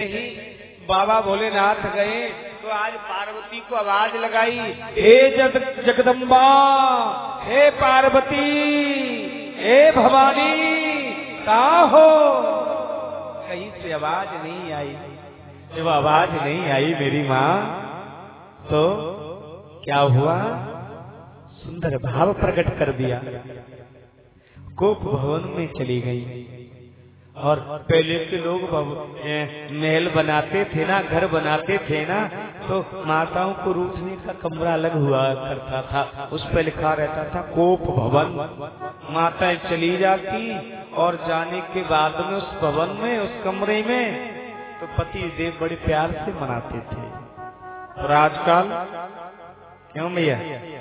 ही बाबा भोलेनाथ गए तो आज पार्वती को आवाज लगाई, हे जगदम्बा, हे पार्वती, हे भवानी, कहाँ हो? कहीं से आवाज नहीं आई। जब आवाज नहीं आई मेरी माँ, तो क्या हुआ? सुंदर भाव प्रकट कर दिया। गोप भवन में चली गई। और पहले के लोग महल बनाते थे ना, घर बनाते थे ना, तो माताओं को रूठने का कमरा अलग हुआ करता था, उस पर लिखा रहता था कोप भवन। माताएं चली जाती और जाने के बाद में उस भवन में, उस कमरे में, तो पति देव बड़े प्यार से मनाते थे। और आजकल क्यों भैया,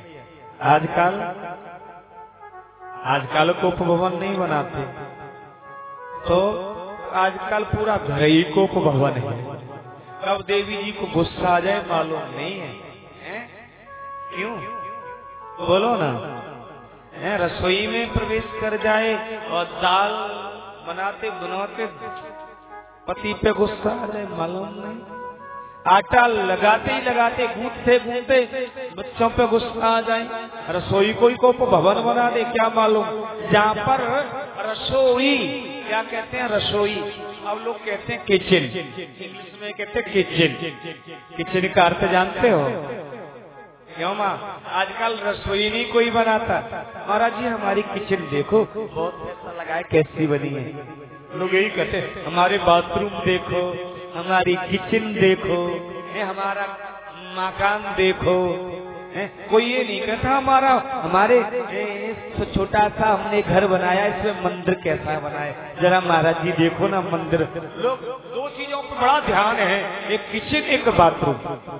आजकल कोप भवन नहीं बनाते, तो आजकल पूरा घर ही कोप भवन है। कब देवी जी को गुस्सा आ जाए मालूम नहीं है? क्यों बोलो ना? रसोई में प्रवेश कर जाए और दाल बनाते बनाते पति पे गुस्सा आ जाए मालूम नहीं। आटा लगाते ही लगाते, गूंथते गूंथते बच्चों पे गुस्सा आ जाए, रसोई को ही कोप भवन बना दे, क्या मालूम? जहाँ पर रसोई, क्या कहते हैं रसोई, अब लोग कहते हैं किचन, इंग्लिश में कहते हैं किचन। किचन का अर्थ जानते हो? क्यों माँ, आजकल रसोई नहीं कोई बनाता। महाराज जी हमारी किचन देखो, बहुत पैसा लगाए, कैसी बनी है। लोग यही कहते हैं हमारे बाथरूम देखो, हमारी किचन देखो, हमारा मकान देखो। कोई ये नहीं कहता हमारे छोटा सा हमने घर बनाया, इसमें मंदिर कैसा बनाया, जरा महाराज जी देखो ना मंदिर। लोग दो चीजों पर बड़ा ध्यान है, एक किचन एक बाथरूम,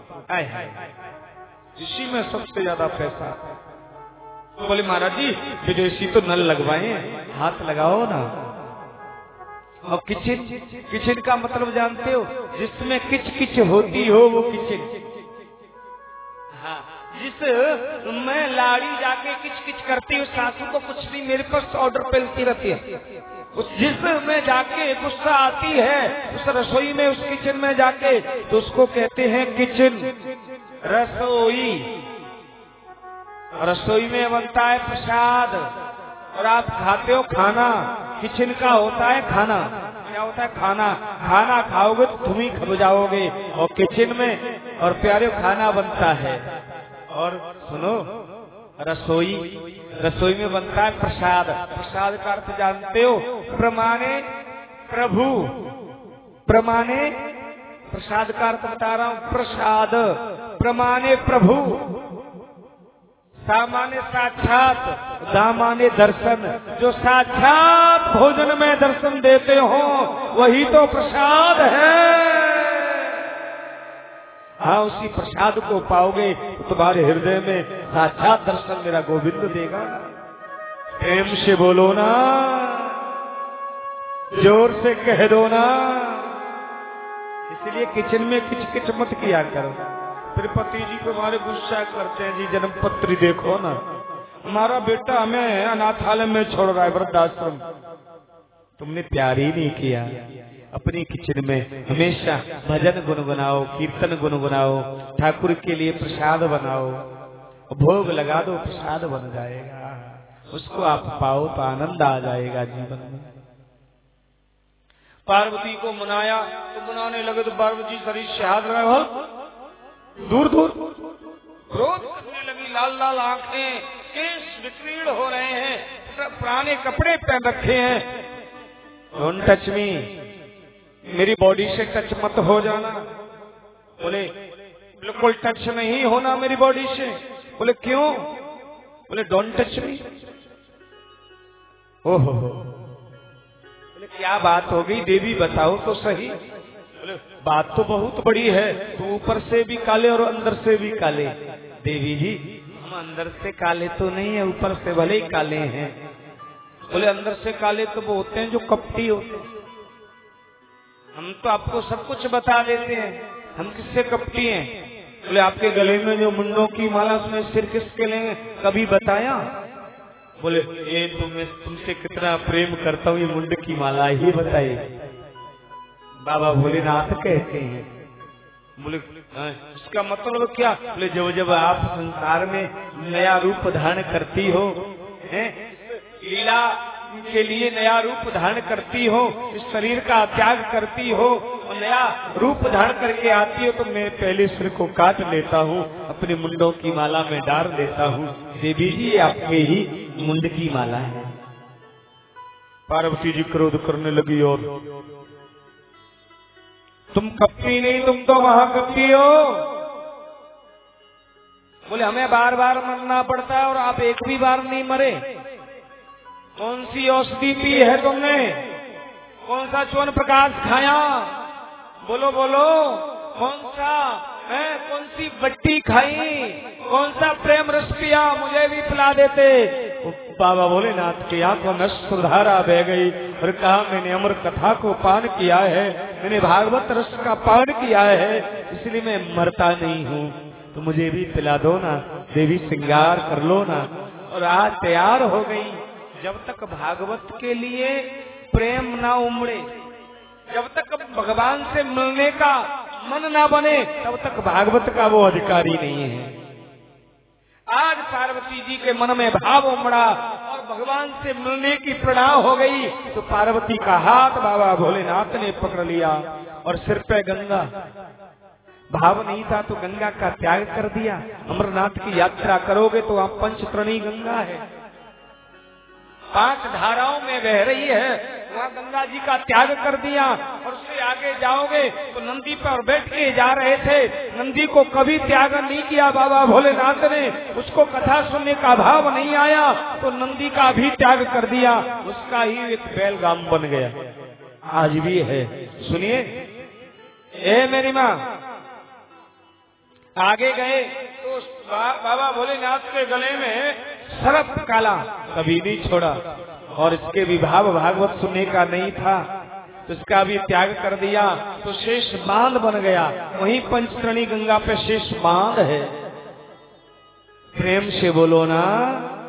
इसी में सबसे ज्यादा पैसा। तो बोले महाराज जी विदेशी तो नल लगवाए, हाथ लगाओ ना। और किचन का मतलब जानते हो? जिसमें किच किच होती हो वो किचन। हाँ, जिसमें लाड़ी जाके किच किच करती हो, सासू को कुछ नहीं, मेरे पास ऑर्डर पेलती रहती है। जिसमें जाके गुस्सा आती है, उस रसोई में, उस किचन में जाके, तो उसको कहते हैं किचन, रसोई। रसोई में बनता है प्रसाद और आप खाते हो खाना। किचन का होता है खाना। क्या होता है? खाना। खाना खाओगे तो तुम ही खब जाओगे। और किचन में और प्यारे खाना बनता है। और सुनो, रसोई में बनता है प्रसाद। प्रसाद का अर्थ जानते हो? प्रमाणे प्रभु, प्रमाणे, प्रसाद का अर्थ बता रहा हूँ, प्रसाद, प्रमाणे प्रभु, सामान्य साक्षात, दामाने दर्शन। जो साक्षात भोजन में दर्शन देते हो वही तो प्रसाद है। हाँ, उसी प्रसाद को पाओगे तो तुम्हारे हृदय में साक्षात दर्शन मेरा गोविंद देगा। प्रेम से बोलो ना, जोर से कह दो ना। इसलिए किचन में किच किच मत किया करो। फिर पति जी को हमारे गुस्सा करते हैं, जी जन्म पत्री देखो ना, हमारा बेटा हमें अनाथालय में छोड़ रहा है, वृद्धाश्रम। तुमने प्यार ही नहीं किया। अपनी किचन में हमेशा भजन गुनगुनाओ, कीर्तन गुनगुनाओ, ठाकुर के लिए प्रसाद बनाओ, भोग लगा दो, प्रसाद बन जाएगा। उसको आप पाओ तो आनंद आ जाएगा जीवन में। पार्वती को मनाया तो मनाने लगे तो पार्वती शरीर से हाथ रहा, दूर दूर क्रोध करने लगी, लाल लाल आंखें, केस विकीर्ण हो रहे हैं, पुराने कपड़े पहन रखे हैं। डोंट टच मी, मेरी बॉडी से टच मत हो जाना। बोले बिल्कुल टच नहीं होना मेरी बॉडी से। बोले क्यों? बोले डोंट टच मी। ओहो, बोले क्या बात हो गई देवी, बताओ तो सही। बोले बात तो बहुत बड़ी है, तो ऊपर से भी काले और अंदर से भी काले। देवी जी हम अंदर से काले तो नहीं है, ऊपर से भले ही काले हैं। बोले अंदर से काले तो वो होते हैं जो कपटी होते हैं। हम तो आपको सब कुछ बता देते हैं, हम किससे कपटी हैं? बोले आपके गले में जो मुंडों की माला, उसमें सिर किसके लेंगे, कभी बताया? बोले ये तुमसे कितना प्रेम करता हूँ, ये मुंड की माला ही बताइए। बाबा भोलेनाथ कहते हैं। बोले इसका मतलब क्या? बोले जब जब आप संसार में नया रूप धारण करती हो, लीला के लिए नया रूप धारण करती हो, इस शरीर का त्याग करती हो और नया रूप धारण करके आती हो, तो मैं पहले सिर को काट लेता हूँ, अपने मुंडों की माला में डाल देता हूँ। देवी जी आपके ही मुंड की माला है। पार्वती जी क्रोध करने लगी और तुम कपटी नहीं, तुम तो महाकपटी हो। बोले हमें बार बार मरना पड़ता है और आप एक भी बार नहीं मरे। कौन सी औषधि पी है तुमने? कौन सा च्यवन प्रकाश खाया? बोलो बोलो, कौन सा है? कौन सी बट्टी खाई? कौन सा प्रेम रस पिया? मुझे भी पिला देते। बाबा भोलेनाथ की आंखों में सुधारा बह गई और कहा मैंने अमर कथा को पान किया है, मैंने भागवत रस का पान किया है, इसलिए मैं मरता नहीं हूँ, तो मुझे भी पिला दो ना। देवी श्रृंगार कर लो ना। और आज तैयार हो गई। जब तक भागवत के लिए प्रेम ना उमड़े, जब तक भगवान से मिलने का मन ना बने, तब तक भागवत का वो अधिकारी नहीं है। आज पार्वती जी के मन में भाव उमड़ा और भगवान से मिलने की प्रेरणा हो गई, तो पार्वती का हाथ बाबा भोलेनाथ ने पकड़ लिया और सिर पे गंगा। भाव नहीं था तो गंगा का त्याग कर दिया। अमरनाथ की यात्रा करोगे तो वहाँ पंचतरणी गंगा है, 5 धाराओं में बह रही है, वहाँ गंगा जी का त्याग कर दिया। और उससे आगे जाओगे तो नंदी पर बैठ के जा रहे थे, नंदी को कभी त्याग नहीं किया बाबा भोलेनाथ ने, उसको कथा सुनने का भाव नहीं आया तो नंदी का भी त्याग कर दिया, उसका ही एक बैलगाम बन गया। आज भी है। सुनिए, ए मेरी माँ, आगे गए तो बाबा भोलेनाथ के गले में सर्प काला कभी नहीं छोड़ा और इसके भी भाव भागवत सुनने का नहीं था, तो इसका भी त्याग कर दिया, तो शेष बांध बन गया। वहीं पंचतरणी गंगा पे शेष बांध है। प्रेम से बोलो ना।